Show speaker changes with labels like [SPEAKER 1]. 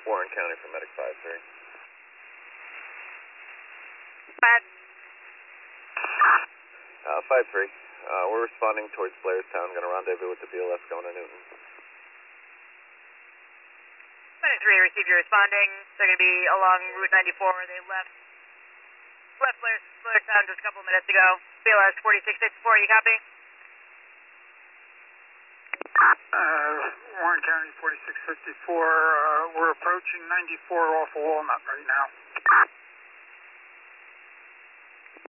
[SPEAKER 1] Warren County for Medic 5-3. 5-3. We're responding towards Blairstown. Going to rendezvous with the BLS going to Newton.
[SPEAKER 2] Medic 3, receive your responding. They're going to be along Route 94 where they left Blairstown just a couple of minutes ago. BLS 4664, you copy?
[SPEAKER 3] Warren County 4654, we're approaching 94 off of Walnut right now.